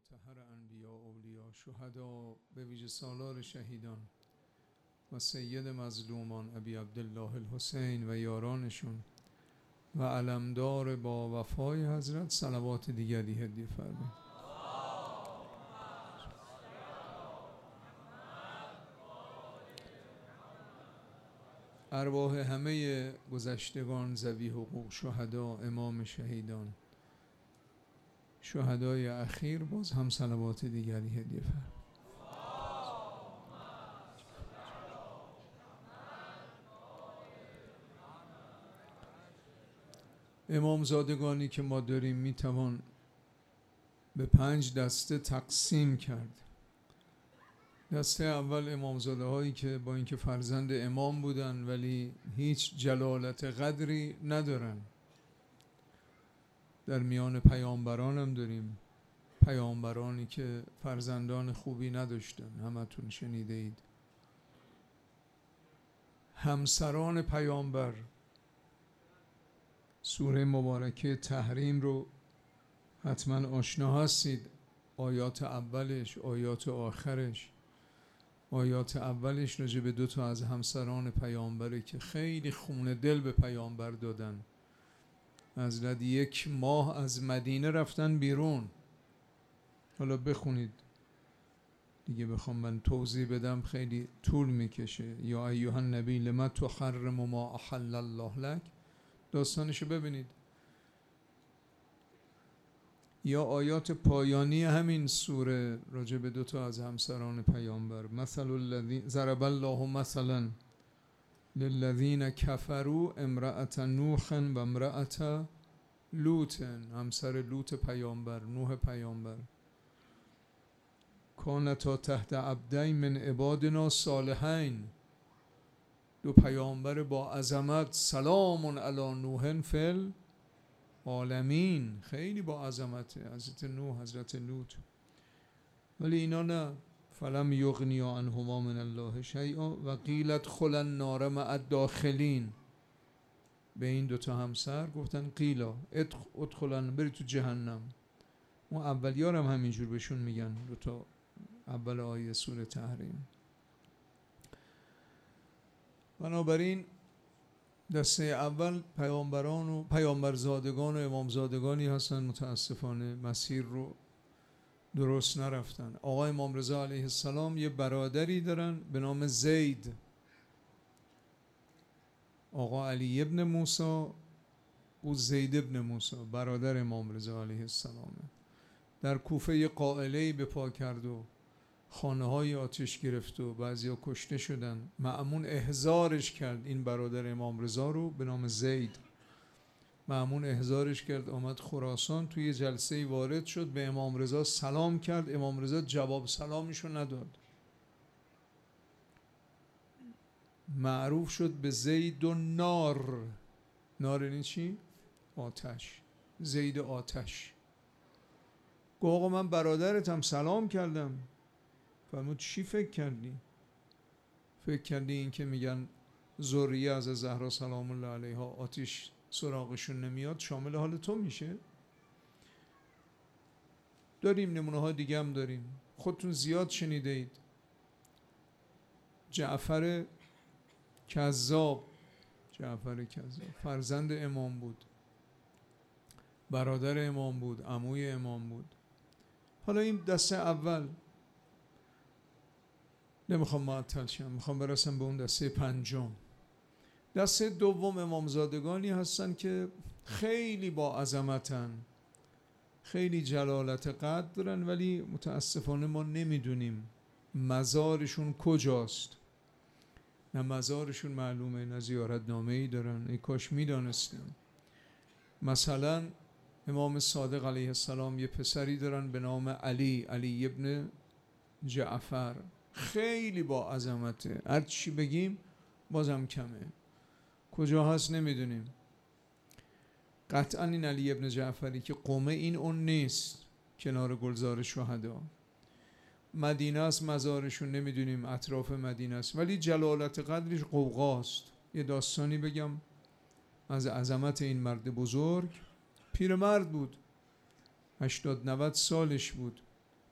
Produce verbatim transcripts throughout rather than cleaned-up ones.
مطهر انبیا و اولیا، شهدا به ویژه سالار شهیدان و سید مظلومان ابی عبدالله الحسین و یارانشون و علمدار با وفای حضرت صلوات دیگری هدیه فرمایید. ارواح همه گذشتگان ذوی حقوق شهدا، امام شهیدان، شهدای اخیر باز هم صلوات دیگری هدیه فرمایید. امامزادگانی که ما داریم میتوان به پنج دسته تقسیم کرد. دسته اول امامزاده هایی که با اینکه فرزند امام بودن ولی هیچ جلالت قدری ندارن. در میان پیامبران هم داریم پیامبرانی که فرزندان خوبی نداشتن، همتون شنیده اید. همسران پیامبر، سوره مبارکه تحریم رو حتما آشنا هستید. آیات اولش، آیات آخرش. آیات اولش راجع به دو تا از همسران پیامبره که خیلی خون دل به پیامبر دادن. حضرت یک ماه از مدینه رفتن بیرون. حالا بخونید دیگه، بخوام من توضیح بدم خیلی طول میکشه. یا ایها النبی لما تحرم ما احل الله لک، داستانشو ببینید. یا آیات پایانی همین سوره راجع به دو تا از همسران پیامبر. مثل الذین ضرب الله مثلا للذین کفروا امرأة نوح و امرأة لوط، همسر لوط پیامبر، نوح پیامبر. کانتا تحت عبدین من عبادنا صالحین، دو پیامبر با عظمت. سلام علی نوح فی العالمین، خیلی با عظمته حضرت نوح، حضرت لوط. ولی اینا نه. فلم یغنیا عنهما من الله شیئا و قیل ادخلا النار مع الداخلین. به این دوتا همسر گفتن قیلا ادخلا، بری تو جهنم. اون اولیار هم همینجور بهشون میگن، دوتا اول آیه سوره تحریم. بنابراین دسته اول پیامبران و پیامبرزادگان و امامزادگانی هستن. متاسفانه مسیر رو درست نرفتن. آقا امام رضا علیه السلام یه برادری دارن به نام زید. آقا علی ابن موسی او زید ابن موسی برادر امام رضا علیه السلامه. در کوفه یه قائله‌ای به پا کرد و خانه های آتش گرفت و بعضیا کشته شدن. مأمون احضارش کرد این برادر امام رضا رو به نام زید. مأمون احضارش کرد، آمد خراسان، توی جلسه وارد شد، به امام رضا سلام کرد. امام رضا جواب سلامشو نداد. معروف شد به زید و نار. نار یعنی چی؟ آتش. زید آتش. گفت آقا من برادرتم، سلام کردم. فرمود چی فکر کردی؟ فکر کردی این که میگن ذریه از زهرا سلام الله علیها آتش سراغشون نمیاد شامل حال تو میشه؟ داریم نمونه ها دیگه هم داریم، خودتون زیاد شنیده اید. جعفر کذاب، جعفر کذاب فرزند امام بود، برادر امام بود، عموی امام بود. حالا این دسته اول. نمیخوام معطل شم، میخوام برسم به اون دسته پنجم. دسته دوم امامزادگانی هستن که خیلی با عظمتن، خیلی جلالت قدر دارن، ولی متاسفانه ما نمیدونیم مزارشون کجاست. نه مزارشون معلومه، نه زیارتنامه‌ای دارن. ای کاش میدانستیم. مثلا امام صادق علیه السلام یه پسری دارن به نام علی، علی ابن جعفر، خیلی با عظمته. هر چی بگیم بازم کمه. کجا هست نمیدونیم. قطعا این علی ابن جعفری که قومه این اون نیست، کنار گلزار شهدا. مدینه است مزارشون، نمیدونیم اطراف مدینه است، ولی جلالت قدرش قوقاست. یه داستانی بگم از عظمت این مرد بزرگ. پیرمرد بود، هشتاد نود سالش بود.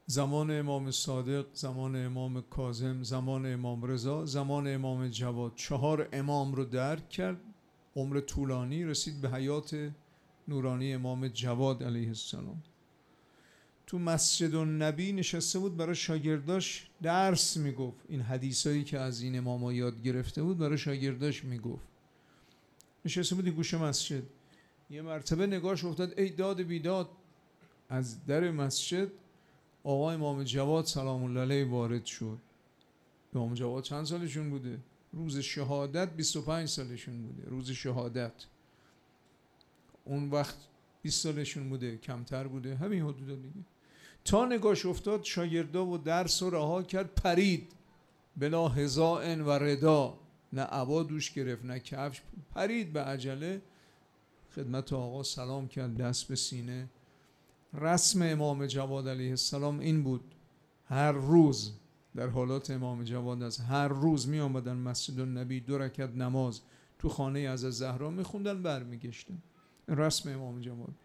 زمان امام صادق، زمان امام کاظم، زمان امام رضا، زمان امام جواد، چهار امام رو درک کرد. عمر طولانی رسید به حیات نورانی امام جواد علیه السلام. تو مسجد النبی نشسته بود برای شاگرداش درس میگفت. این حدیثایی که از این اماما یاد گرفته بود برای شاگرداش میگفت. نشسته بود گوشه مسجد. یه مرتبه نگاهش افتاد، ای داد بیداد، از در مسجد آقا امام جواد سلام الله علیه وارد شد. امام جواد چند سالشون بوده؟ روز شهادت بیست و پنج سالشون بوده. روز شهادت اون وقت بیست سالشون بوده، کمتر بوده، همین حدودا دیگه. تا نگاش افتاد شاگردا و درس رو رها کرد، پرید بلا هزائن و ردا، نه عبا دوش گرفت نه کفش، پرید به عجله خدمت آقا سلام کرد، دست به سینه. رسم امام جواد علیه السلام این بود، هر روز در حالات امام جواد از هر روز می آمدن مسجد النبی، دو رکعت نماز تو خانه از زهرا می خوندن، برمیگشتن. رسم امام جواد.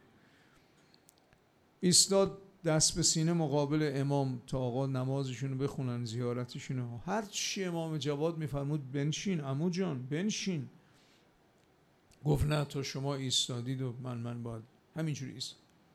ایستاد دست به سینه مقابل امام تا آقا نمازشون رو بخونن، زیارتشون رو. هر چی امام جواد میفرمود بنشین عمو جان بنشین، گفت نه تا شما ایستادید و من من باید همینجوری ایست.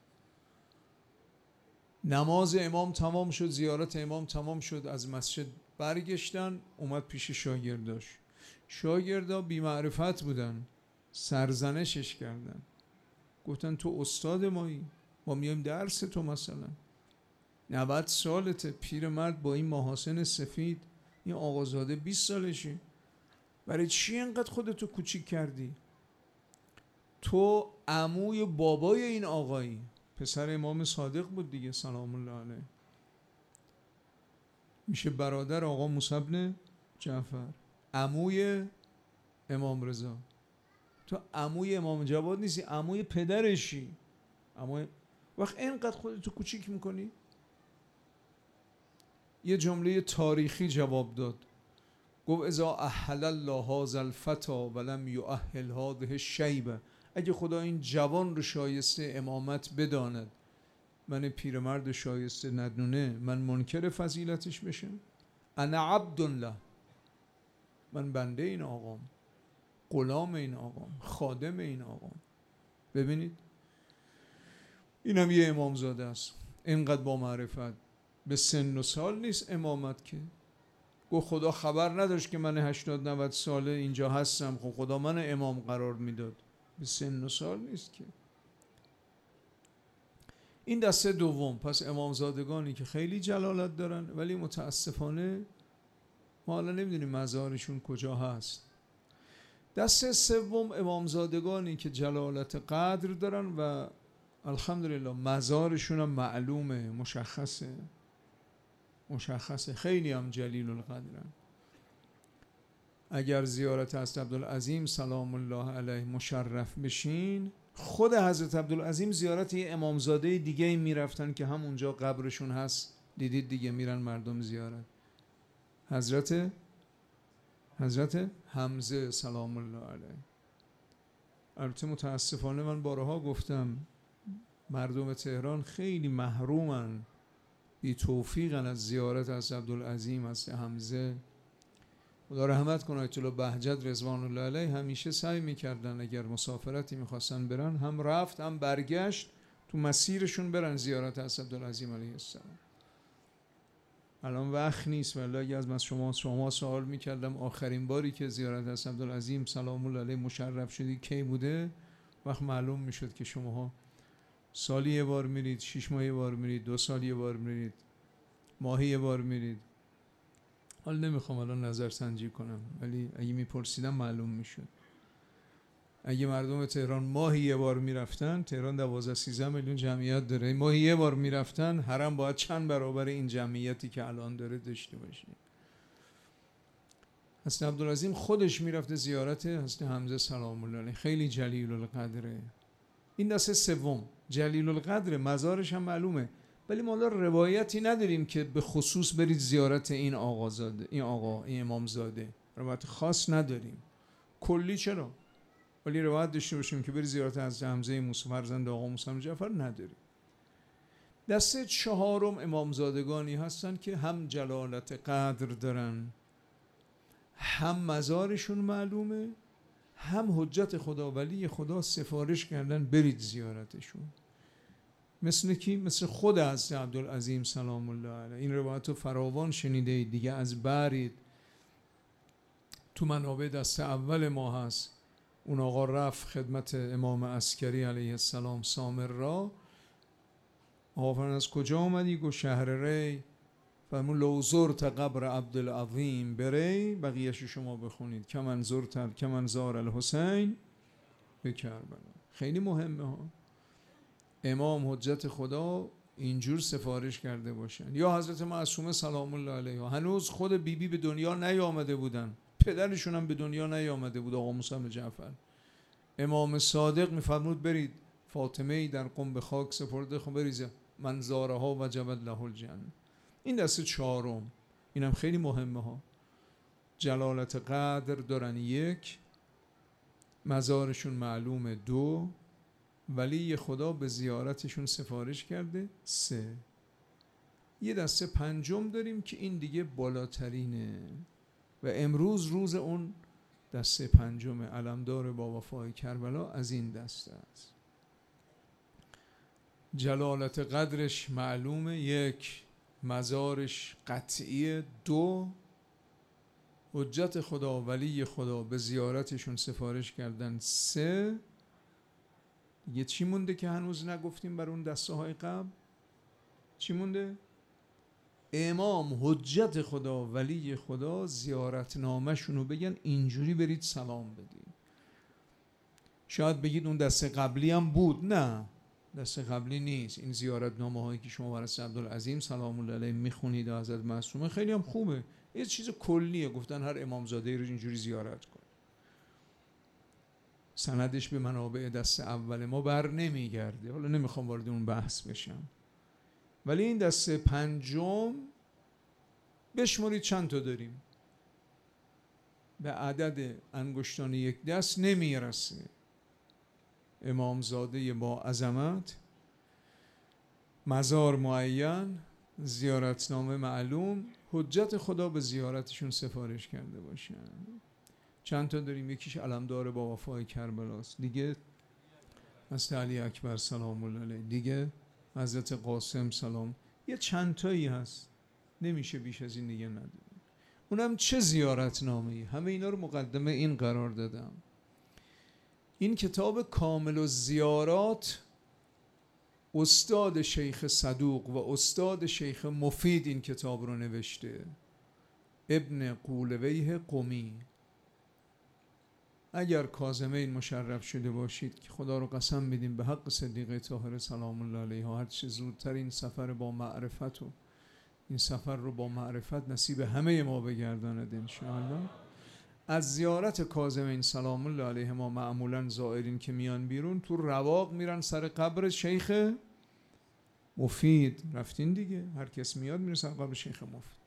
نماز امام تمام شد، زیارت امام تمام شد، از مسجد برگشتن، اومد پیش شاگرداش. شاگردا بی معرفت بودن، سرزنشش کردن، گفتن تو استاد مایی، ما میایم درس تو، مثلا نود سالته، پیرمرد با این محاسن سفید، این آقازاده بیست سالشه، برای چی اینقدر خودتو کوچیک کردی؟ تو عموی بابای این آقایی، پسر امام صادق بود دیگه سلام الله علیه، میشه برادر آقا موسی بن جعفر، عموی امام رضا. تو عموی امام جواد نیستی، عموی پدرشی. عموی وقت اینقدر خودتو کوچیک میکنی؟ یه جمله تاریخی جواب داد، گفت اذا احل الله هذا الفتى ولم یؤهل هذه الشیبه، اگه خدا این جوان رو شایسته امامت بداند، من پیرمرد شایسته ندونه، من منکر فضیلتش بشم؟ انا عبد الله، من بنده این آقام، غلام این آقام، خادم این آقام. ببینید اینم یه امامزاده است، اینقدر با معرفت. به سن و سال نیست امامت که. گفت خدا خبر نداشت که من هشتاد نود ساله اینجا هستم، خب خدا من امام قرار میداد. به سن و سال نیست که. این دسته دوم. پس امامزادگانی که خیلی جلالت دارن ولی متاسفانه ما حالا نمیدونیم مزارشون کجا هست. دسته سوم امامزادگانی که جلالت قدر دارن و الحمدلله مزارشون هم معلومه، مشخصه مشخصه خیلی هم جلیل القدرن. اگر زیارت حضرت عبدالعظیم سلام الله علیه مشرف بشین، خود حضرت عبدالعظیم زیارت یه امامزاده دیگه میرفتن که همونجا قبرشون هست، دیدید دیگه، میرن مردم زیارت. حضرت حضرت حمزه سلام الله علیه. البته متاسفانه من بارها گفتم مردم تهران خیلی محرومن، بی توفیقن از زیارت از عبدالعظیم، از حمزه. خدا رحمت کنه آیت الله بهجت رضوان الله علیه همیشه سعی میکردن اگر مسافرتی میخواستن برن، هم رفت هم برگشت، تو مسیرشون برن زیارت از عبدالعظیم علیه السلام. الان وقت نیست، ولی اگه از شما شما سوال میکردم آخرین باری که زیارت از عبدالعظیم سلام الله علیه مشرف شدی کی بوده، وقت معلوم میشد که شماها سالی یه بار میرید، شش ماه یه بار میرید، دو سال یه بار میرید، ماهی یه بار میرید. حالا نمیخوام الان نظر سنجی کنم، ولی اگه میپرسیدم معلوم میشد. اگه مردم تهران ماهی یه بار میرفتن، تهران دوازده سیزده میلیون جمعیت داره، ماهی یه بار میرفتن، حرم باید چند برابر این جمعیتی که الان داره داشته باشه. حضرت عبدالعظیم خودش میرفته زیارت حضرت حمزه سلام الله علیه، خیلی جلیل القدره. این دسته سوم جلیل القدر، مزارش هم معلومه، ولی ما روایتی نداریم که به خصوص برید زیارت این آقازاده، این آقا، این امامزاده. روایت خاص نداریم. کلی چرا؟ ولی روایت داشته باشیم که برید زیارت از حمزه موسی فرزند آقا موسی بن جعفر نداریم. دسته چهارم امامزادگانی هستن که هم جلالت قدر دارن، هم مزارشون معلومه، هم حجت خدا ولی خدا سفارش کردن برید زیارتشون. مثل کی؟ مثل خود حضرت عبدالعظیم سلام الله علیه. این روایت رو فراوان شنیده دیگه، از برید تو منابع دست اول ما هست. اون آقا رفت خدمت امام عسکری علیه السلام سامر را، آقا فرمان از کجا آمدی؟ گو شهر ری. فرمون لو زرت قبر عبدالعظیم بری، بقیهش شما بخونید کمن زرت کمن زار الحسین به کربلا. خیلی مهمه ها. امام حجت خدا اینجور سفارش کرده باشن. یا حضرت معصومه سلام الله علیها، هنوز خود بیبی بی به دنیا نیامده بودن، پدرشون هم به دنیا نیامده بود، آقا موسی بن جعفر. امام صادق میفرمود برید فاطمه ای در قم به خاک سپرده، خب بریزه من زارها وجبت له الجنه. این دسته چهارم، اینم خیلی مهمه ها. جلالت قدر دارن یک، مزارشون معلومه دو، ولی خدا به زیارتشون سفارش کرده سه. یه دسته پنجم داریم که این دیگه بالاترینه و امروز روز اون دسته پنجم علمدار با وفای کربلا از این دسته است. جلالت قدرش معلومه یک، مزارش قطعیه دو، حجت خدا ولی خدا به زیارتشون سفارش کردن سه. یه چی مونده که هنوز نگفتیم بر اون دسته های قبل؟ چی مونده؟ امام حجت خدا ولی خدا زیارت نامشونو بگن اینجوری برید سلام بدید. شاید بگید اون دسته قبلی هم بود، نه دسته قبلی نیست. این زیارت نامه هایی که شما برای عبدالعظیم سلام الله علیه میخونید و حضرت معصومه خیلی هم خوبه، یه چیز کلیه، گفتن هر امامزاده رو اینجوری زیارت کن. سندش به منابع دست اول ما بر نمیگرده، حالا نمیخوام وارد اون بحث بشم. ولی این دسته پنجم بشمارید چند تا داریم، به عدد انگشتان یک دست نمیرسه. امامزاده با عظمت، مزار معین، زیارتنامه معلوم، حجت خدا به زیارتشون سفارش کرده باشن. چند تا داریم؟ یکیش علمدار با وفای کربلاست، دیگه حضرت علی اکبر سلام الله علیه، دیگه حضرت قاسم سلام. یه چند تایی هست، نمیشه بیش از این دیگه نداریم. اونم چه زیارتنامه‌ای. همه اینا رو مقدمه این قرار دادم. این کتاب کامل الزیارات استاد شیخ صدوق و استاد شیخ مفید این کتاب رو نوشته، ابن قولویه قمی. اگر کاظمین مشرف شده باشید که خدا رو قسم میدیم به حق صدیقه طاهره سلام الله علیها هر چه زودتر این سفر با معرفت و این سفر رو با معرفت نصیب همه ما بگرداند انشاءالله. از زیارت کاظمین سلام الله علیه ما معمولا زائرین که میان بیرون تو رواق میرن سر قبر شیخ مفید. رفتین دیگه، هر کس میاد میره سر قبر شیخ مفید.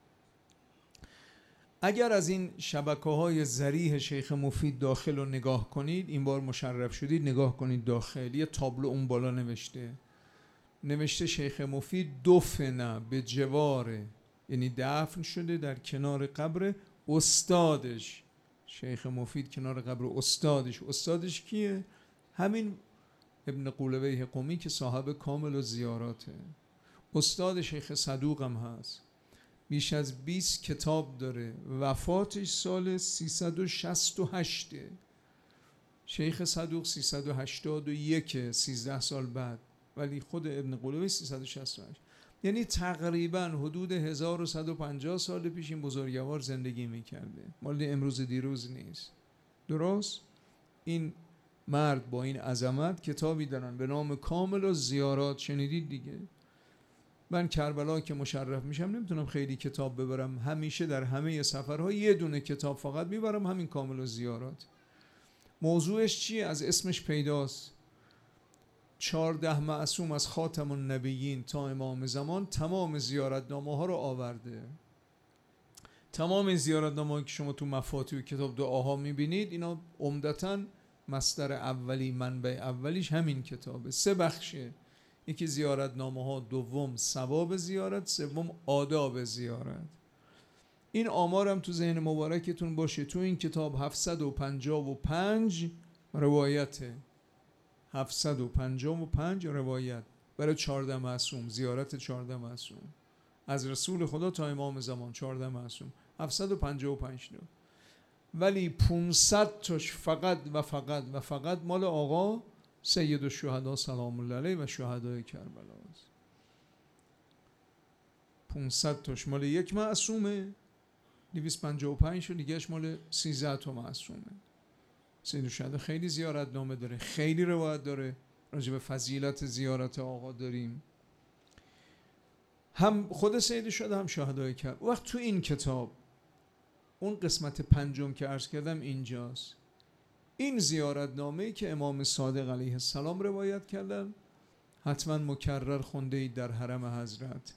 اگر از این شبکه های ذریح شیخ مفید داخل رو نگاه کنید، این بار مشرف شدید نگاه کنید داخل، یه تابلو اون بالا نوشته نوشته شیخ مفید دفنه به جواره، یعنی دفن شده در کنار قبر استادش. شیخ مفید کنار قبر استادش. استادش کیه؟ همین ابن قولویه قمی که صاحب کامل و زیاراته. استاد شیخ صدوق هم هست، بیش از بیست کتاب داره. وفاتش سال سیصد و شصت و هشت. شیخ صدوق سیصد و هشتاد و یک، سیزده سال بعد، ولی خود ابن قولویه سیصد و شصت و هشت. یعنی تقریبا حدود هزار و صد و پنجاه سال پیش این بزرگوار زندگی میکرده، مال امروز دیروز نیست. درست؟ این مرد با این عظمت کتابی دارن به نام کامل و زیارات. شنیدید دیگه. من کربلا که مشرف میشم نمیتونم خیلی کتاب ببرم، همیشه در همه سفرها یه دونه کتاب فقط میبرم، همین کامل و زیارات. موضوعش چیه؟ از اسمش پیداست. چهارده معصوم از خاتم النبیین تا امام زمان تمام زیارتنامه ها رو آورده. تمام زیارتنامه هایی که شما تو مفاتیح و کتاب دعاها میبینید، اینا عمدتاً مصدر اولی، منبع اولیش همین کتابه. سه بخشه. یکی زیارت نامه ها، دوم ثواب زیارت، سوم آداب زیارت. این آمارم تو ذهن مبارکتون باشه. تو این کتاب هفتصد و پنجاه و پنج روایته، هفتصد و پنجاه و پنج روایت برای چهارده معصوم، زیارت چهارده معصوم از رسول خدا تا امام زمان، چهارده معصوم، هفتصد و پنجاه و پنج تا. ولی پانصد تاش فقط و فقط و فقط مال آقا سید الشهدا سلام الله علیه و شهدای کربلا است. پانصد تاش مال یک معصومه، دویست و پنجاه و پنج تا دیگهش مال سیزده تا معصومه. سید الشهدا خیلی زیارت نامه داره، خیلی روایت داره، راجع به فضیلت زیارت آقا داریم. هم خود سید الشهدا هم شهدای کرد. وقت تو این کتاب اون قسمت پنجم که عرض کردم اینجاست. این زیارت نامه‌ای که امام صادق علیه السلام روایت کردن، حتما مکرر خونده اید در حرم حضرت.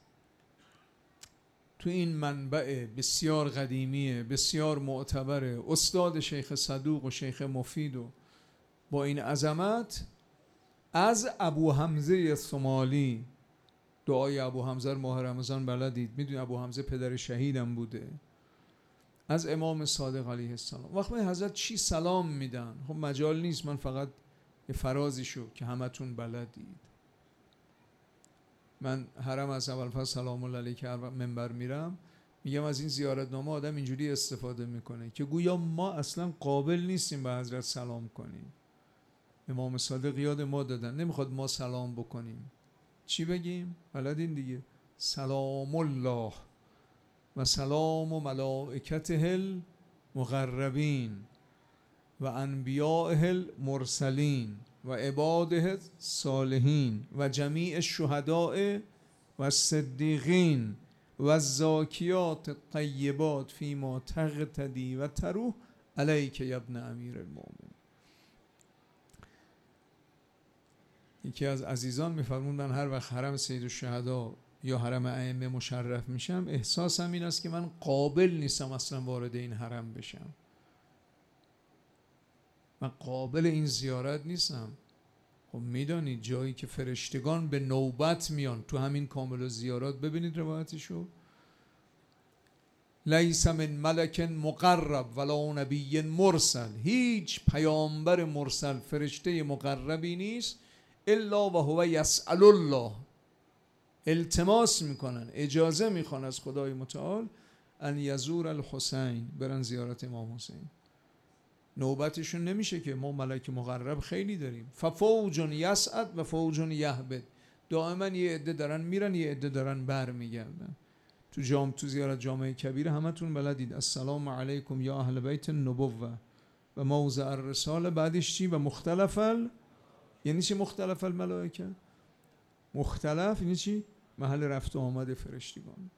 تو این منبع بسیار قدیمیه، بسیار معتبره، استاد شیخ صدوق و شیخ مفید و با این عظمت از ابو حمزه صومالی، دعای ابو حمزه ماه رمضان بلدید، میدونید ابو حمزه پدر شهیدم بوده، از امام صادق علیه السلام. وقتی حضرت چی سلام میدن، خب مجال نیست من فقط یه فرازی شو که همتون بلدید. من حرم از اول فصل سلام الله علیه که منبر میرم میگم از این زیارتنامه آدم اینجوری استفاده میکنه که گویا ما اصلا قابل نیستیم به حضرت سلام کنیم. امام صادق یاد ما دادن، نمیخواد ما سلام بکنیم، چی بگیم؟ بلدین دیگه، سلام الله و سلام و ملائکته المقربین و انبیائه المرسلین و عباده الصالحین و جمیع الشهداء و الصدیقین و الزاکیات الطیبات فیما تقتدی و تروح علیک یا ابن امیر المؤمنین. یکی از عزیزان میفرمون من هر وقت حرم سید الشهدا یا حرم ائمه مشرف میشم، احساسم این است که من قابل نیستم اصلا وارد این حرم بشم، من قابل این زیارت نیستم. خب میدانید جایی که فرشتگان به نوبت میان تو همین کامل زیارات، ببینید روایتشو، لیس من ملک مقرب ولا نبی مرسل، هیچ پیامبر مرسل فرشته مقربی نیست الا و هو یسأل الله، التماس میکنن، اجازه میخوان از خدای متعال ان یزور الحسین، برن زیارت امام حسین. نوبتشون نمیشه که، ما ملک مقرب خیلی داریم. ففوج یسعد و فوج یهبط، دائما یه عده دارن میرن یه عده دارن بر میگردن. تو جام تو زیارت جامع کبیر همتون بلدید السلام علیکم یا اهل بیت النبوه و موضع الرساله، بعدش چی؟ و مختلف ال... یعنی چی مختلف الملائکه؟ مختلف یعنی چی؟ محل رفت و آمد فرشتگان.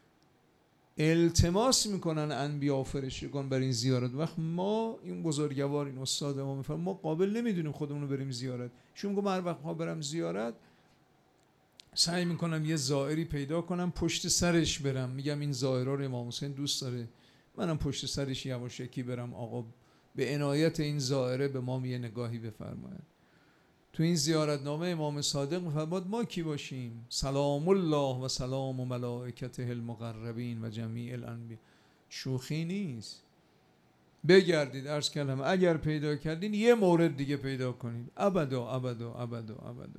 التماس میکنن انبیا و فرشتگان بر این زیارت. وقت ما این بزرگوار این استاد ما میفرم ما قابل نمیدونیم خودمون رو بریم زیارت. شون میگم هر وقت ما برم زیارت سعی میکنم یه زائری پیدا کنم پشت سرش برم، میگم این زائرا رو امام حسین دوست داره، منم پشت سرش یواشکی برم، آقا به عنایت این زائره به ما یه نگاهی بفرماید. تو این زیارتنامه امام صادق میفرماد ما کی باشیم؟ سلام الله و سلام و ملائکته المقربین و جمیع الانبیاء. شوخی نیست. بگردید، عرض کردم اگر پیدا کردین یه مورد دیگه پیدا کنید، ابدا ابدا ابدا ابدا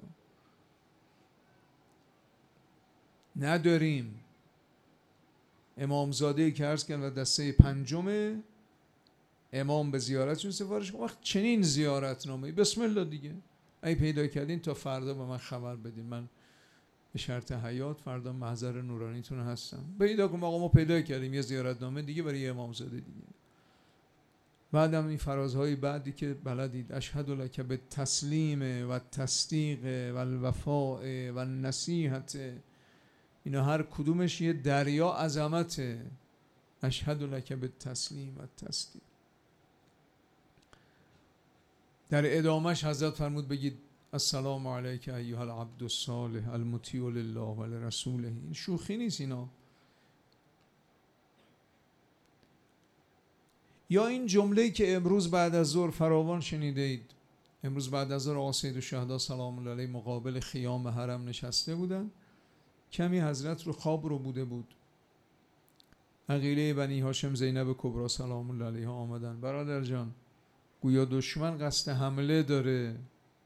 نداریم. امامزاده که عرض کردم دسته پنجم امام به زیارتشون سفارش کنم. وقت چنین زیارتنامه‌ای بسم الله دیگه ای پیدا کردین تا فردا به من خبر بدین، من به شرط حیات فردا محضر نورانیتون هستم. پیدا کنم آقا ما پیدا کردیم یه زیارتنامه دیگه برای یه امامزاده دیگه. بعدم این فرازهای بعدی که بلدید، اشهد لک بالتسلیم و تصدیق و الوفاء و النصیحت، اینا هر کدومش یه دریا عظمته. اشهد لک بالتسلیم و تصدیق. در ادامهش حضرت فرمود بگید السلام علیک ایها العبد الصالح المطیع لله و لرسوله. این شوخی نیست اینا. یا این جمله‌ای که امروز بعد از ظهر فراوان شنیدید، امروز بعد از ظهر آقا سید الشهدا سلام الله علیه مقابل خیام حرم نشسته بودن. کمی حضرت رو خواب رو بوده بود. عقیله بنی هاشم زینب کبرا سلام الله علیها آمدن. برادر جان گویا دشمن قصد حمله داره.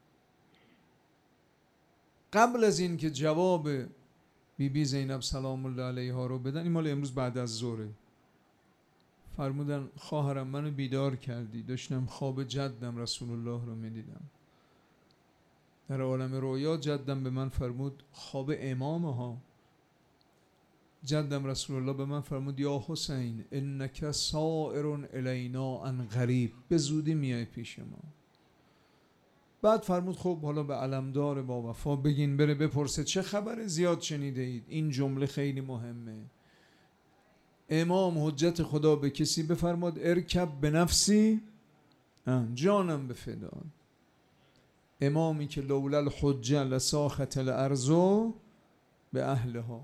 قبل از این که جواب بی بی زینب سلام الله علیها رو بدن، این مال امروز بعد از ظهره، فرمودن خواهرم منو بیدار کردی، داشتم خواب جدم رسول الله رو میدیدم. در عالم رویا جدم به من فرمود خواب امام ها. جدم رسول الله به من فرمود یا حسین انک سائر الینا عن قریب، به زودی میای پیش ما. بعد فرمود خب حالا به علمدار با وفا بگین بره بپرسه چه خبره، زیاد شنیده اید. این جمله خیلی مهمه. امام حجت خدا به کسی بفرماد ارکب به نفسی جانم به فدا. امامی که لولا الحجه لساخت الارض به اهلها.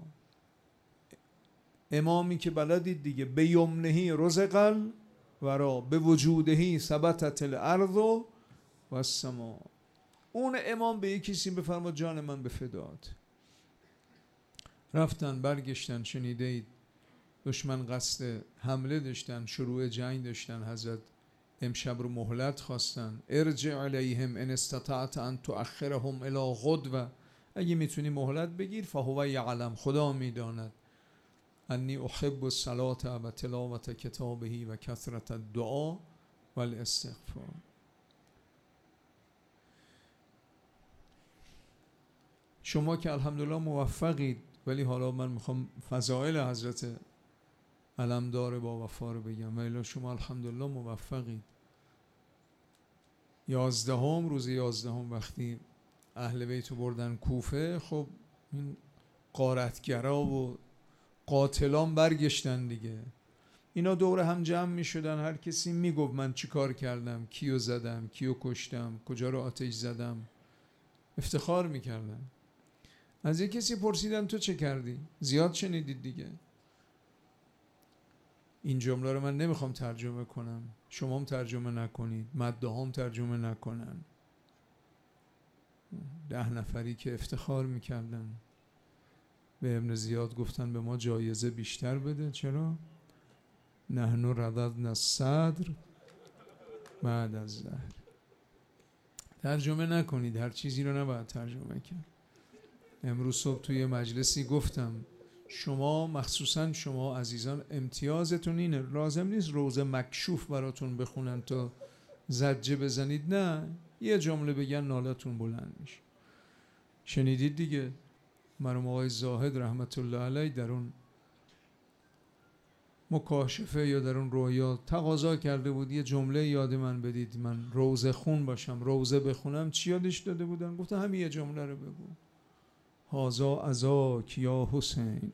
امامی که بلدید دیگه به یمنهی رزقل ورا به وجودهی ثبتت الارض و السما. اون امام به یک کسی بفرماد جان من به فدات. رفتن برگشتن، شنیده اید دشمن قصد حمله داشتن، شروع جنگ داشتن. حضرت امشب رو مهلت خواستن. ارجع علیهم ان استطعت ان تؤخرهم الی غدوه، اگه میتونی مهلت بگیر. فهو یعلم، خدا میداند. انی احب الصلاة و تلاوت کتابه و کثرت الدعا و الاستغفار. شما که الحمدلله موفقید، ولی حالا من میخوام فضائل حضرت علمدار با وفا رو بگم. ولی شما الحمدلله موفقید. یازدهم روز یازدهم وقتی اهل بیت بردن کوفه، خب این غارتگرا و قاتلان برگشتن دیگه. اینا دور هم جمع می شدن، هر کسی می گفت من چی کار کردم، کیو زدم، کیو کشتم، کجا رو آتش زدم. افتخار می کردن. از یک کسی پرسیدن تو چه کردی؟ زیاد شنیدید دیگه. این جمله رو من نمیخوام ترجمه کنم، شما هم ترجمه نکنید، مده هم ترجمه نکنن. ده نفری که افتخار میکردن به ابن زیاد گفتن به ما جایزه بیشتر بده. چرا؟ نحن رددنا الصدر بعد از ظهر. ترجمه نکنید، هر چیزی رو نباید ترجمه کرد. امروز صبح توی مجلسی گفتم شما، مخصوصا شما عزیزان، امتیازتون اینه، لازم نیست روزه مکشوف براتون بخونن تا زجه بزنید. نه، یه جمله بگن نالتون بلند میشه. شنیدید دیگه مرحوم آقای زاهد رحمت الله علیه در اون مکاشفه یا در اون رویا تقاضا کرده بود یه جمله یاد من بدید، من روزه خون باشم، روزه بخونم. چی یادش داده بودن؟ گفتن همین یه جمله رو بگو، هازا عزاک یا حسین.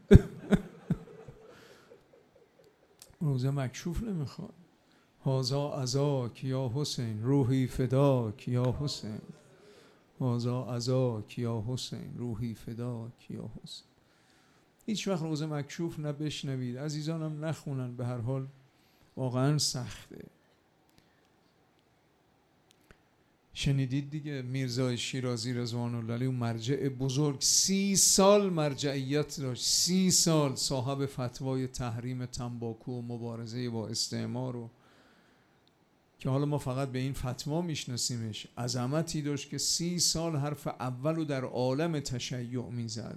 روزه مکشوف نمیخواد. هازا عزاک یا حسین روحی فداک یا حسین. هازا عزاک یا حسین روحی فداک یا حسین. هیچ وقت روزه مکشوف نبشنوید، عزیزانم نخونن، به هر حال واقعا سخته. شنیدید دیگه میرزای شیرازی رضوان الله علیه، مرجع بزرگ، سی سال مرجعیت داشت، سی سال صاحب فتوای تحریم تنباکو و مبارزه با استعمار رو که حالا ما فقط به این فتوا میشناسیمش. عظمتی داشت که سی سال حرف اول رو در عالم تشیع میزد.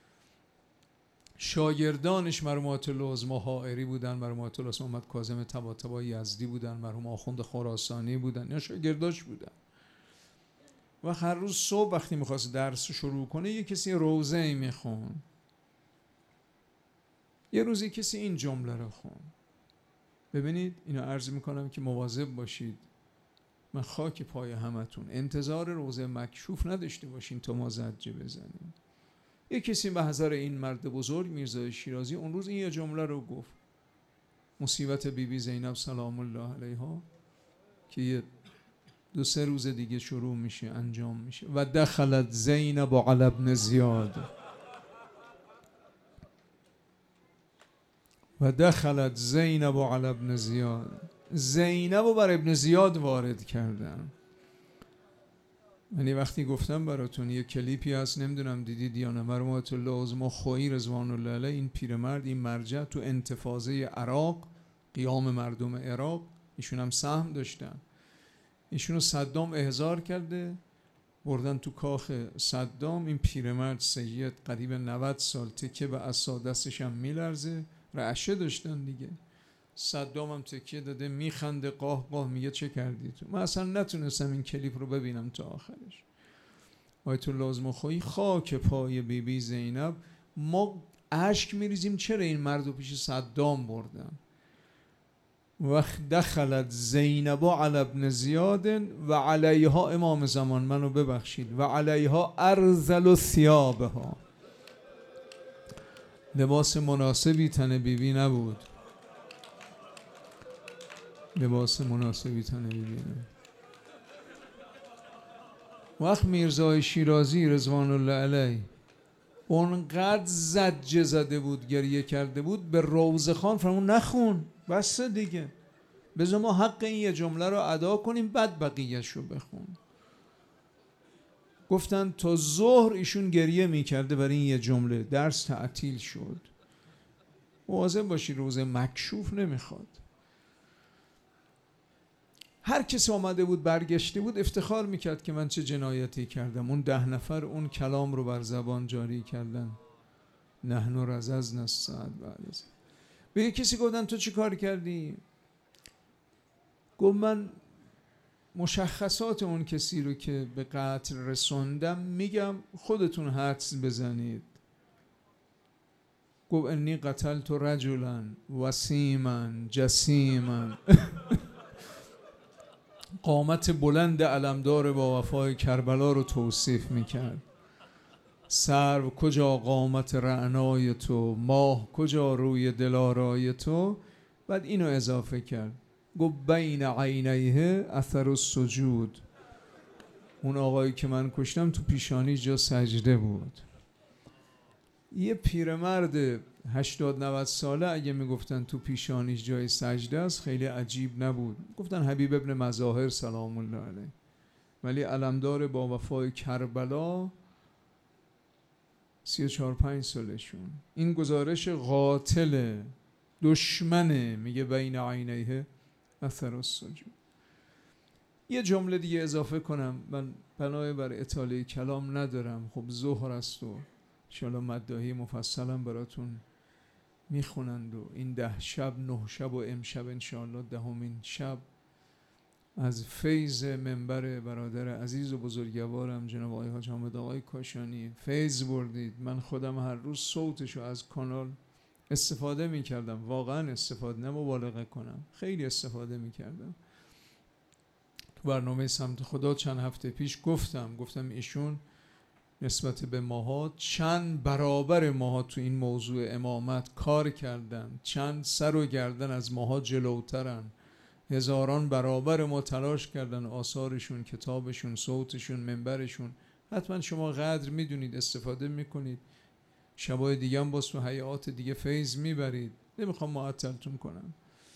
شاگردانش مرحوم آیت الله عظما حائری بودن، مرحوم آیت الله محمد کاظم طباطبایی یزدی بودن، مرحوم آخوند خراسانی بودن، یا شاگرداش بودن. و هر روز صبح وقتی میخواست درس شروع کنه یه کسی روزه ای میخون، یه روزی کسی این جمله رو خون. ببینید اینو عرض میکنم که مواظب باشید. من خاک پای همتون، انتظار روزه مکشوف نداشته باشین تا ما زجه بزنیم. یه کسی به حضر این مرد بزرگ میرزای شیرازی اون روز این یه جمله رو گفت. مصیبت بی بی زینب سلام الله علیها که یه دو سه روز دیگه شروع میشه، انجام میشه. و دخلت زینب علی ابن زیاد و دخلت زینب علی ابن زیاد. زینب رو بر ابن زیاد وارد کردن. یعنی وقتی گفتم براتون یه کلیپی هست، نمیدونم دیدید یا نه، مرحومت الله عظما خویی رضوان الله علیه، این پیرمرد، این مرجع تو انتفاضه عراق، قیام مردم عراق، ایشون هم سهم داشتن، ایشونو صدام احضار کرده، بردن تو کاخ صدام. این پیرمرد سید قریب نود سال تکیه به عصا، دستش هم میلرزه، رعشه داشتن دیگه. صدام هم تکیه داده میخنده، قاه قاه، میگه چه کردی تو؟ من اصلا نتونستم این کلیپ رو ببینم تا آخرش. آیت الله عظما خویی خاک پای بی بی زینب، ما اشک میریزیم چرا این مرد رو پیش صدام بردن. وقت دخلت زینب علی ابن زیاد و علیها، امام زمان منو ببخشید، و علیها ارذل ثیابها، لباس مناسبی تن بیبی نبود، لباس مناسبی تن بیبی نبود. وقت میرزای شیرازی رضوان الله علیه اونقدر زجه زده بود، گریه کرده بود، به روزخان فرمون نخون، بس دیگه، بذار ما حق این یه جمله رو ادا کنیم، بعد بقیه‌اش رو بخون. گفتن تا ظهر ایشون گریه میکرده برای این یه جمله، درس تعطیل شد. مواظب باشی، روز مکشوف نمیخواد. هر کسی آمده بود برگشته بود افتخار میکرد که من چه جنایتی کردم. اون ده نفر اون کلام رو بر زبان جاری کردن، نحن رززنا السعد بعد از. به یک کسی گفتن تو چی کار کردی؟ گفت من مشخصات اون کسی رو که به قتل رسوندم میگم، خودتون حدس بزنید. گفت انی قتلت رجلا وسیما جسیما قامت بلند علمدار با وفای کربلا رو توصیف میکرد. سرو کجا قامت رعنای تو، ماه کجا روی دلارای تو. بعد اینو اضافه کرد، گفت بین عینیه اثر السجود، اون آقایی که من کشتم تو پیشانی جا سجده بود. یه پیرمرد هشتاد نود ساله اگه میگفتن تو پیشانیش جای سجده است خیلی عجیب نبود، گفتن حبیب ابن مظاهر سلام الله علیه. ولی علمدار با وفای کربلا سی و چهار پنج سالشون. این گزارش قاتل دشمنه، میگه بین عینیه اثر السجود. یه جمله دیگه اضافه کنم، من بنای بر اطاله کلام ندارم، خب ظهر است و انشاءالله مداحی مفصلم براتون میخونند و این ده شب نه شب و امشب انشاءالله دهمین شب از فیض منبر برادر عزیز و بزرگوارم جناب آقای حاج حامد آقای کاشانی فیض بردید. من خودم هر روز صوتشو از کانال استفاده میکردم، واقعا استفاده، نه مبالغه کنم، خیلی استفاده میکردم. تو برنامه سمت خدا چند هفته پیش گفتم گفتم ایشون نسبت به ماها چند برابر ماها تو این موضوع امامت کار کردن، چند سر و گردن از ماها جلوترن، هزاران برابر ما تلاش کردن، آثارشون، کتابشون، صوتشون، منبرشون. حتما شما قدر میدونید، استفاده میکنید، شبای دیگه هم باز تو حیات دیگه فیض میبرید، نمیخوام معطلتون کنم.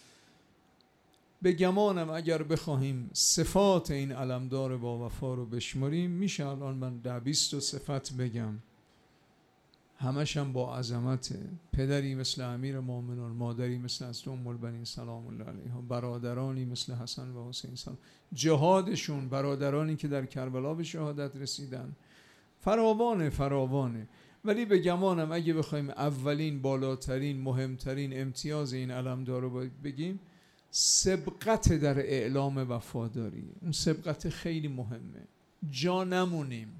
به گمانم اگر بخواهیم صفات این علمدار با وفا رو بشماریم میشه الان من ده بیست صفت بگم، همش هم با عظمته. پدری مثل امیر مومنان، مادری مثل حضرت ام البنین سلام الله علیها، برادرانی مثل حسن و حسین سلام، جهادشون، برادرانی که در کربلا به شهادت رسیدن، فراوانه فراوانه. ولی به گمانم اگه بخوایم اولین، بالاترین، مهمترین امتیاز این علمدار رو بگیم، سبقت در اعلام وفاداری. اون سبقت خیلی مهمه، جا نمونیم.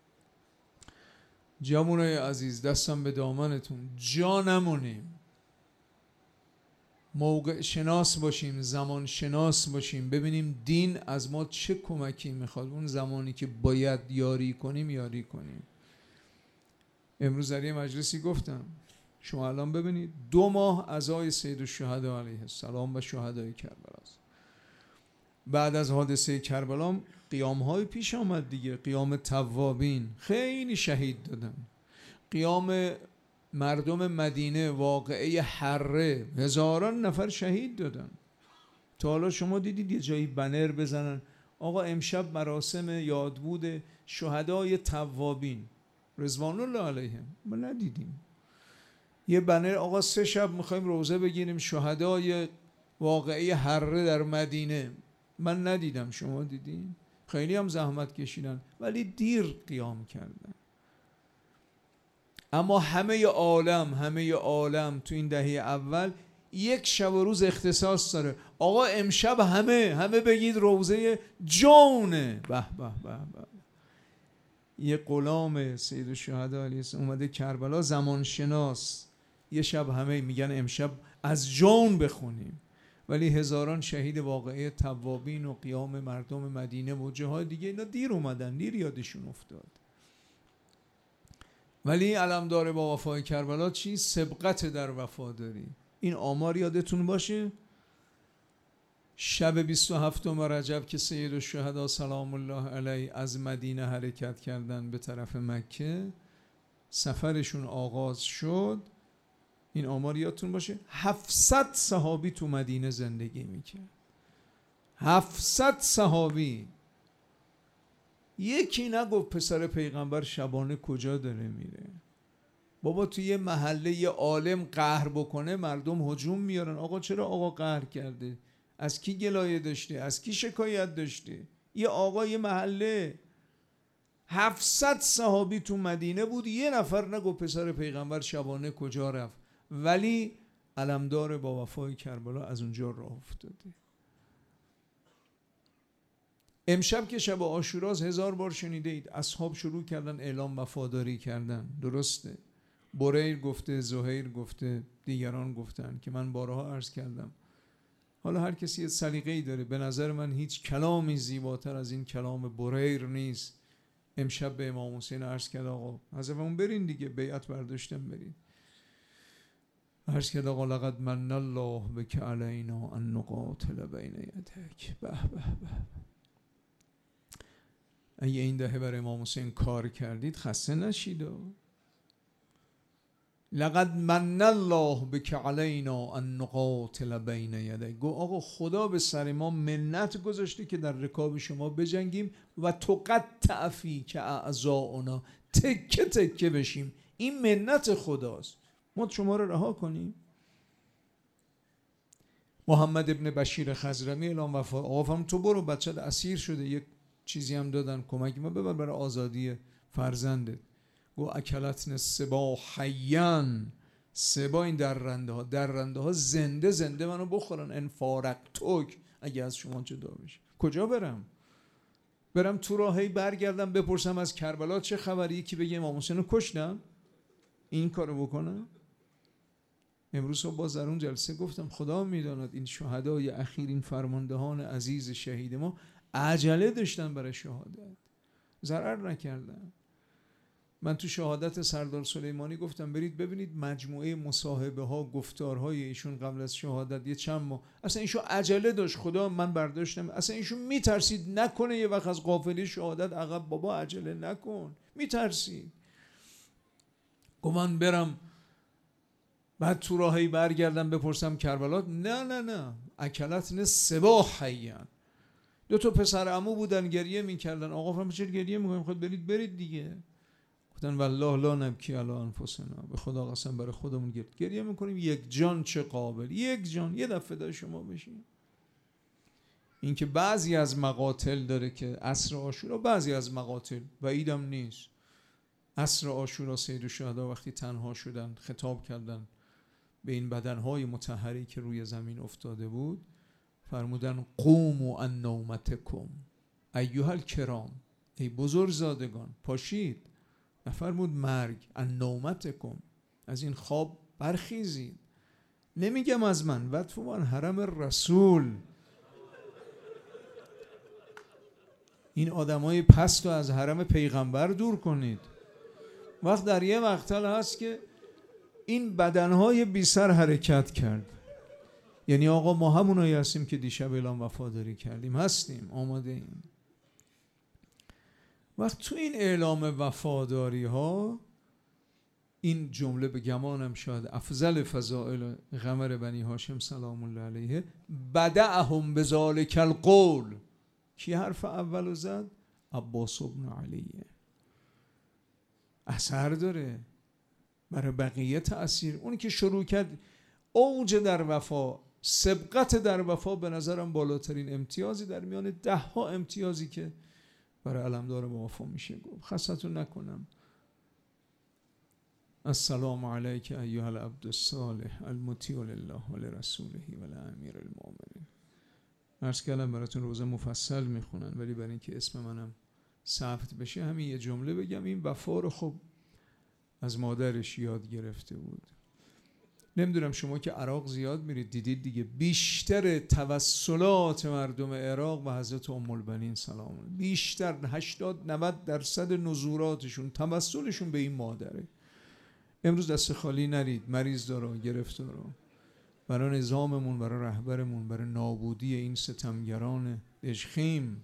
جوانای عزیز دستم به دامنتون، جا نمونیم، موقع شناس باشیم، زمان شناس باشیم، ببینیم دین از ما چه کمکی میخواد، اون زمانی که باید یاری کنیم یاری کنیم. امروز در یه مجلسی گفتم شما الان ببینید دو ماه عزای سید الشهدا علیه السلام و شهدای کربلا است. بعد از حادثه کربلا قیام‌های پیش آمد دیگه، قیام توابین، خیلی شهید دادن. قیام مردم مدینه، واقعه حره، هزاران نفر شهید دادن. تا حالا شما دیدید یه جایی بنر بزنن آقا امشب مراسم یادبود شهدای توابین رضوان الله علیهم، ما ندیدیم. یه بنر آقا سه شب میخوایم روزه بگیریم شهدای واقعی حره در مدینه، من ندیدم، شما دیدین؟ خیلی هم زحمت کشیدن ولی دیر قیام کردن. اما همه عالم همه عالم تو این دهه اول یک شب و روز اختصاص داره. آقا امشب همه همه بگید روزه جونه. به به به به. یه غلام سید الشهدا علیه السلام اومده کربلا، زمانشناس، یه شب همه میگن امشب از جون بخونیم، ولی هزاران شهید واقعی توابین و قیام مردم مدینه و جاهای دیگه اینا دیر اومدن، دیر یادشون افتاد. ولی علمدار با وفای کربلا چی؟ سبقت در وفاداری. این آمار یادتون باشه. شب بیست و هفتم رجب که سید الشهدا سلام الله علیه از مدینه حرکت کردن به طرف مکه، سفرشون آغاز شد، این آمار یادتون باشه، هفتصد صحابی تو مدینه زندگی میکرد. هفتصد صحابی. یکی نگفت پسر پیغمبر شبانه کجا داره میره. بابا توی یه محله یه عالم قهر بکنه مردم هجوم میارن. آقا چرا آقا قهر کرده؟ از کی گلایه داشته؟ از کی شکایت داشته؟ یه آقا یه محله. هفتصد صحابی تو مدینه بود، یه نفر نگفت پسر پیغمبر شبانه کجا رفت. ولی علمدار با وفای کربلا از اونجا راه افتاده. امشب که شب عاشوراست، هزار بار شنیده اید اصحاب شروع کردن اعلام وفاداری کردن، درسته؟ بریر گفته، زهیر گفته، دیگران گفتن که من بارها عرض کردم. حالا هر کسی یه سلیقه‌ای داره، به نظر من هیچ کلامی زیباتر از این کلام بریر نیست. امشب به امام حسین عرض کرد آقا حضرتمون برین دیگه، بیعت برداشتن برین. عرض کرد آقا لقد من الله بک علینا ان نقاتل بین یدیک. به به به. اگه این دهه بر امام حسین کار کردید خسته نشید. لقد من الله بک علینا ان نقاتل بین یدیک. گو آقا خدا به سر ما منت گذاشته که در رکاب شما بجنگیم و تقطع فیک اعضاؤنا، تکه تکه بشیم. این منت خداست. ما شما رو رها کنیم؟ محمد ابن بشیر خضرمی اعلام وفا. آقا فرمود تو برو، بچت اسیر شده، یک چیزی هم دادن کمک ما ببر برای آزادی فرزندت. گو اکلتن سبا حیان. سبا این درنده ها، درنده ها زنده زنده منو بخورن. ان فارقتک، اگه از شما جدا بشه. کجا برم؟ برم تو راهی برگردم بپرسم از کربلا چه خبری؟ یکی بگه امام حسین رو کشتن؟ این کارو بکنم؟ امروز باز در اون جلسه گفتم خدا میداند این شهدای اخیر، این فرماندهان عزیز شهید ما عجله داشتن برای شهادت، ضرر نکردن. من تو شهادت سردار سلیمانی گفتم برید ببینید مجموعه مصاحبه ها، گفتارهای ایشون قبل از شهادت یه چند ماه. اصلا ایشون عجله داشت، خدا من برداشتم، اصلا ایشون میترسید نکنه یه وقت از قافله شهادت عقب. بابا عجله نکن، میترسید. گفت من برم بعد تو راهی برگردم بپرسم کربلا؟ نه نه نه، اکلتن سبا حیان. دو تا پسر عمو بودن گریه میکردن. آقا فرمود چرا گریه میکنیم؟ خود برید برید دیگه. گفتن والله لا نبکی علی انفسنا، به خدا قسم برای خودمون گرد گریه میکنیم. یک جان چه قابل، یک جان یه دفعه فدای شما بشین. این که بعضی از مقاتل داره که عصر عاشورا، بعضی از مقاتل و عیدم نیست، عصر عاشورا سید الشهدا وقتی تنها شدن خطاب کردن به این بدنهای مطهری که روی زمین افتاده بود، فرمودن قوموا عن نومتکم ایها الکرام، ای بزرگزادگان پاشید. نفرمود مرگ، عن نومتکم، از این خواب برخیزید. نمیگم از من، وطفو عن حرم رسول. این آدمای پست رو از حرم پیغمبر دور کنید. وقت در یه مقتل هست که این بدنهای بی سر حرکت کرد. یعنی آقا ما همونایی هستیم که دیشب اعلام وفاداری کردیم، هستیم، آماده ایم. وقت تو این اعلام وفاداری ها، این جمله به گمانم شاید افضل فضائل قمر بنی هاشم سلام الله علیه، بدعهم بذالک القول، کی حرف اولو زد؟ عباس بن علیه. اثر داره برای بقیه تأثیر. اونی که شروع کرد اوج در وفا، سبقت در وفا، به نظرم بالاترین امتیازی در میان ده ها امتیازی که برای علمدار وفا میشه گفت. خستتون نکنم. السلام علیک ایها العبد الصالح المطیع لله و لرسوله و لامیر المؤمنین. عرض کردم براتون روزه مفصل میخونن، ولی برای اینکه اسم منم ثبت بشه همین یه جمله بگم. این وفا رو خب از مادرش یاد گرفته بود. نمیدونم شما که عراق زیاد میرید دیدید دیگه، بیشتر توسلات مردم عراق به حضرت ام البنین سلام الله، بیشتر هشتاد نود درصد نزوراتشون توسلشون به این مادره. امروز دست خالی نرید، مریض داره، گرفتاره. برای نظاممون، برای رهبرمون، برای نابودی این ستمگران دژخیم.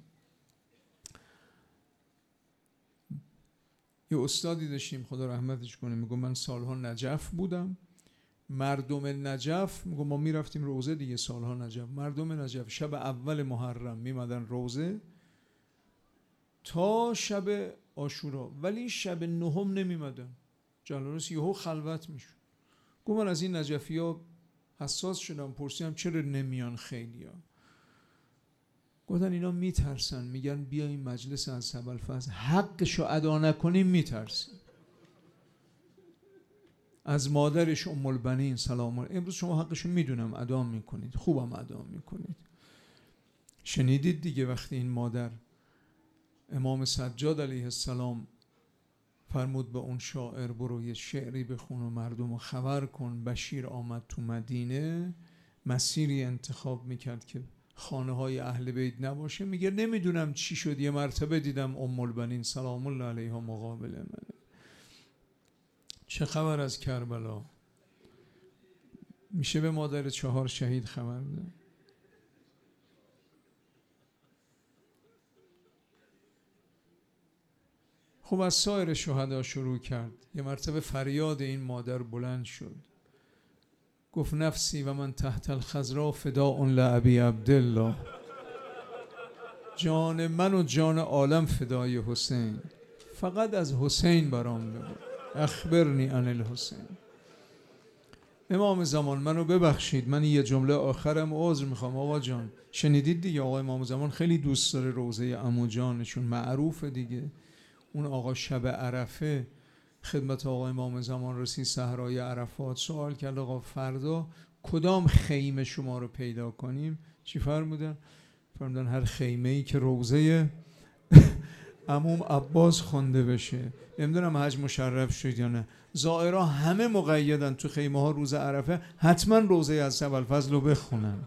یه استادی داشتیم خدا رحمتش کنه، میگم من سالها نجف بودم، مردم نجف، میگم ما میرفتیم روزه دیگه سالها نجف، مردم نجف شب اول محرم میمدن روزه تا شب عاشورا، ولی شب نهم نمیمدن، جلالس یهو خلوت میشد. گفتم من از این نجفی ها حساس شدم، پرسیدم چرا نمیان خیلی ها؟ گفتن اینا میترسن، میگن بیایم مجلس از ابوالفضل حقشو ادا نکنیم میترسن. از مادرش ام البنین سلام الله، امروز شما حقشو میدونم ادا میکنید، خوبم ادا میکنید. شنیدید دیگه وقتی این مادر امام سجاد علیه السلام فرمود به اون شاعر برو یه شعری بخون و مردم رو خبر کن. بشیر آمد تو مدینه، مسیری انتخاب میکرد که خانه های اهل بیت نباشه. میگه نمیدونم چی شد، یه مرتبه دیدم ام البنین سلام الله علیها مقابل منه. چه خبر از کربلا؟ میشه به مادر چهار شهید خبر ده؟ خب از سایر شهدا شروع کرد. یه مرتبه فریاد این مادر بلند شد، گفت نفسی و من تحت الخضرا فداء لابی عبدالله. جان من و جان عالم فدای حسین، فقط از حسین برام بگو، اخبرنی عن الحسین. امام زمان منو ببخشید، من یه جمله آخرم عذر میخوام. آقا جان شنیدید دیگه، آقا امام زمان خیلی دوست داره روزه عمو جانشون، معروفه دیگه. اون آقا شب عرفه خدمت آقا امام زمان رسید صحرای عرفات، سوال کرد آقا فردا کدام خیمه شما رو پیدا کنیم؟ چی فرمودن؟ فرمودن هر خیمه‌ای که روزه عموم عباس خونده بشه. نمیدونم حج مشرف شد یا نه، زائرها همه مقیدن تو خیمه ها روز عرفه حتما روزه از ابوالفضل رو بخونن.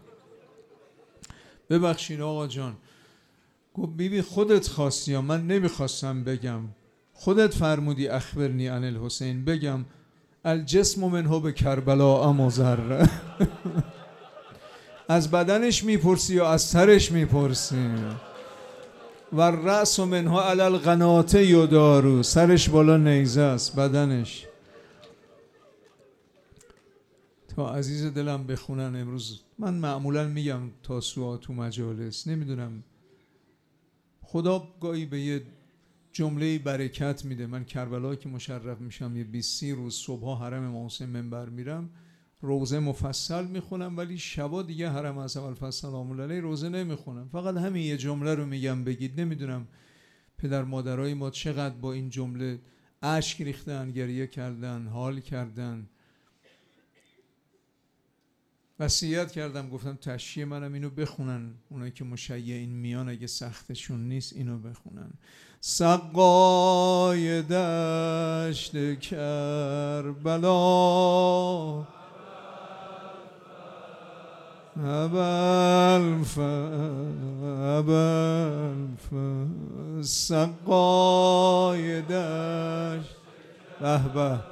ببخشید آقا جان. گفت بیبی خودت خواستی یا من نمیخواستم بگم، خودت فرمودی اخبرنی عن الحسین، بگم الجسم منه به کربلا مضر. از بدنش میپرسی یا از سرش میپرسی؟ و الرأس منها علی القناة یدار، سرش بالا نیزه است، بدنش. تا عزیز دلم بخونن امروز. من معمولا میگم تا سوها تو مجالس، نمیدونم خدا گاهی به یه جمله برکت میده. من کربلا که مشرف میشم یه بیست روز صبحا حرم امام حسین منبر میرم، روزه مفصل میخونم، ولی شبا دیگه حرم از ابوالفضل سلام الله علیه روزه نمیخونم. فقط همین یه جمله رو میگم بگید. نمیدونم پدر مادرای ما چقدر با این جمله اشک ریختن، گریه کردن، حال کردن. وصیت کردم گفتم تشییع منم اینو بخونن، اونایی که مشیعین میان اگه سختشون نیست اینو بخونن. سقای دشت کربلا ابوالفضل، سقای دشت به به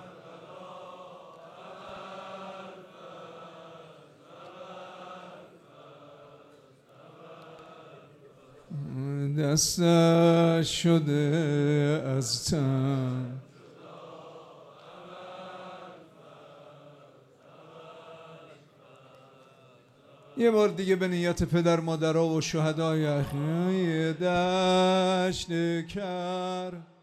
دستش شده از تن، یه بار دیگه به نیت پدر مادرها و شهدای احیای دشت کر